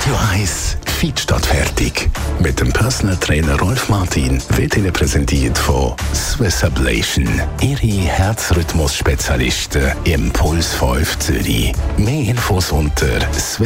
Radio 1 Fit statt fertig. Mit dem Personal Trainer Rolf Martin wird Ihnen präsentiert von Swiss Ablation. Ihre Herzrhythmus-Spezialisten im Puls 5 Zürich. Mehr Infos unter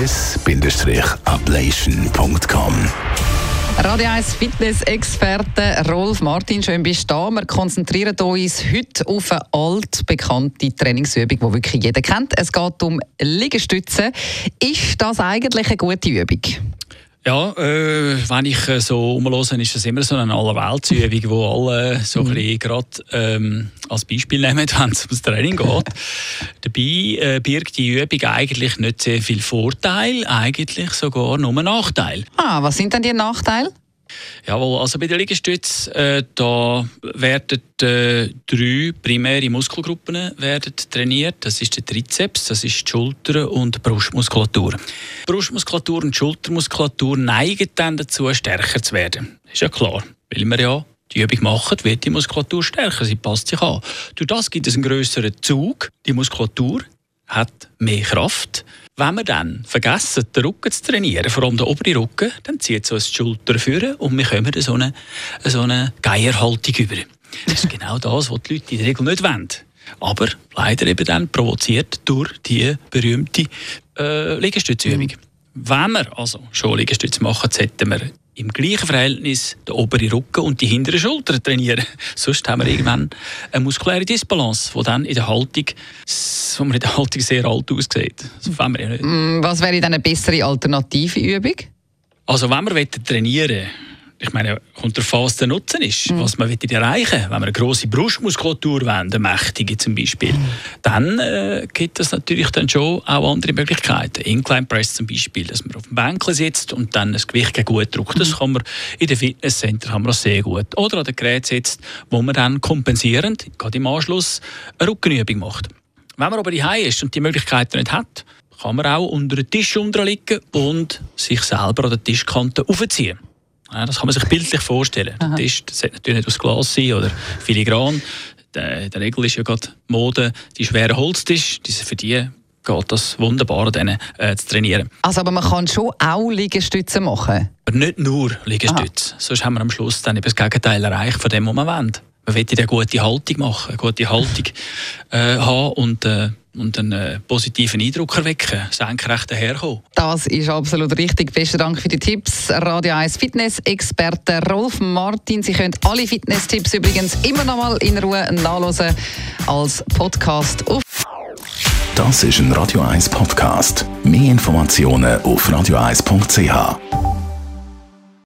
swiss-ablation.com. Radio 1 Fitness-Experte Rolf Martin, schön bist du da. Wir konzentrieren uns heute auf eine altbekannte Trainingsübung, die wirklich jeder kennt. Es geht um Liegestützen. Ist das eigentlich eine gute Übung? Ja, wenn ich so umhöre, ist das immer so eine Allerweltsübung, die alle so ein bisschen gerade als Beispiel nehmen, wenn es ums Training geht. Dabei birgt die Übung eigentlich nicht sehr viel Vorteil, eigentlich sogar nur Nachteil. Was sind denn die Nachteile? Jawohl, also bei den Liegestützen da werden 3 primäre Muskelgruppen werden trainiert. Das ist der Trizeps, das ist die Schulter und die Brustmuskulatur. Die Brustmuskulatur und die Schultermuskulatur neigen dann dazu, stärker zu werden. Ist ja klar, weil wir ja die Übung machen, wird die Muskulatur stärker, sie passt sich an. Durch das gibt es einen grösseren Zug, die Muskulatur hat mehr Kraft. Wenn wir dann vergessen, den Rücken zu trainieren, vor allem den oberen Rücken, dann zieht es uns die Schulter vor und wir kommen in so eine Geierhaltung über. Das ist genau das, was die Leute in der Regel nicht wollen. Aber leider eben dann provoziert durch die berühmte Liegestützübung. Wenn wir also schon Liegestütze machen, sollten wir im gleichen Verhältnis den oberen Rücken und die hinteren Schultern trainieren. Sonst haben wir irgendwann eine muskuläre Disbalance, die dann in der Haltung sehr alt aussieht. Das wollen wir ja nicht. Was wäre dann eine bessere alternative Übung? Also wenn wir trainieren wollen, ich meine, kommt darauf an, was der Nutzen ist, was man erreichen will. Wenn wir eine grosse Brustmuskulatur wollen, eine mächtige zum Beispiel, dann gibt es natürlich dann schon auch andere Möglichkeiten. Incline Press zum Beispiel, dass man auf dem Bänkchen sitzt und dann das Gewicht gut drückt. Das kann man in den Fitnesscenter sehr gut. Oder an dem Gerät sitzt, wo man dann kompensierend, gerade im Anschluss, eine Rückenübung macht. Wenn man aber daheim ist und die Möglichkeiten nicht hat, kann man auch unter den Tisch liegen und sich selber an der Tischkante aufziehen. Ja, das kann man sich bildlich vorstellen. Der Tisch sollte natürlich nicht aus Glas sein oder filigran. In der Regel ist ja gerade Mode die schweren Holztisch. Für die geht das wunderbar, denen zu trainieren. Also, aber man kann schon auch Liegestützen machen? Aber nicht nur Liegestütze. Sonst haben wir am Schluss dann eben das Gegenteil erreicht von dem, was man will. Man will eine gute Haltung machen, eine gute Haltung haben und einen positiven Eindruck erwecken, senkrecht daherkommen. Das ist absolut richtig. Besten Dank für die Tipps. Radio 1 Fitness-Experte Rolf Martin. Sie können alle Fitness-Tipps übrigens immer noch mal in Ruhe nachhören als Podcast auf. Das ist ein Radio 1 Podcast. Mehr Informationen auf radio1.ch.